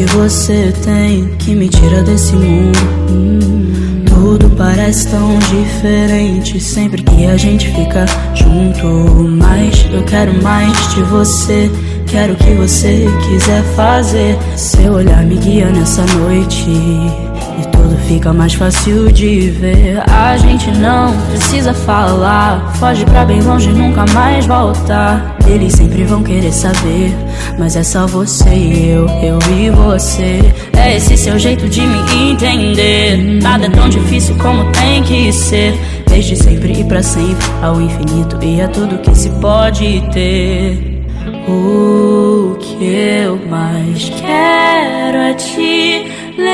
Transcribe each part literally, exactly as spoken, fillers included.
que você tem que me tira desse mundo? hum, Tudo parece tão diferente sempre que a gente fica junto. Mas eu quero mais de você, quero o que você quiser fazer. Seu olhar me guia nessa noite e tudo fica mais fácil de ver. A gente não precisa falar, foge pra bem longe e nunca mais voltar. Eles sempre vão querer saber, mas é só você e eu, eu e você. É esse seu jeito de me entender. Nada é tão difícil como tem que ser. Desde sempre e pra sempre, ao infinito e a tudo que se pode ter. O que eu mais quero é te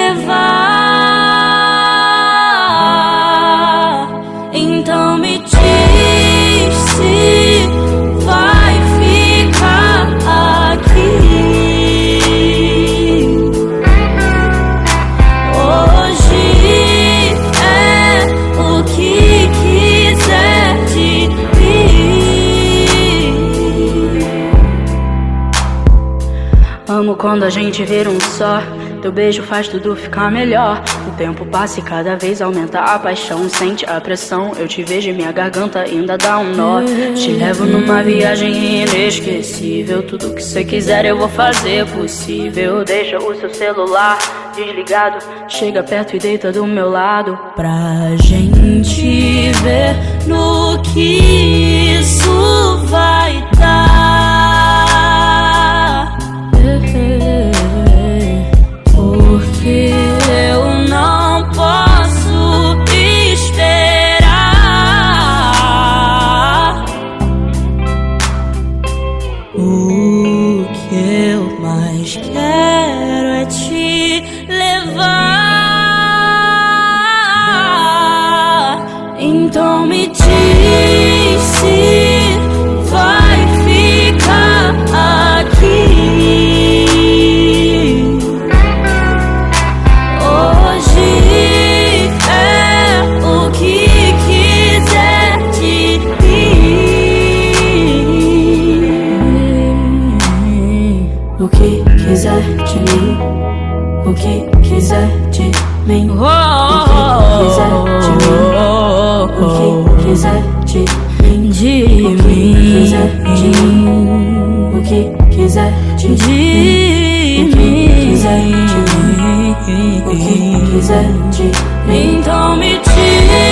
levar. Então me diz se vai ficar aqui. Hoje é o que quiser de mim. Amo quando a gente vira um só. Teu beijo faz tudo ficar melhor. O tempo passa e cada vez aumenta a paixão. Sente a pressão, eu te vejo e minha garganta ainda dá um nó. Te levo numa viagem inesquecível. Tudo que cê quiser eu vou fazer possível. Deixa o seu celular desligado, chega perto e deita do meu lado, pra gente ver no que isso vai dar. Porque eu não posso esperar. O que eu mais quero é te levar. Então me diz se vai ficar aqui. O que quiser de mim, o que quiser de mim, o que quiser de mim, o que quiser de mim, de mim, o que quiser de mim, o que quiser de mim, o que quiser de mim. Então me diz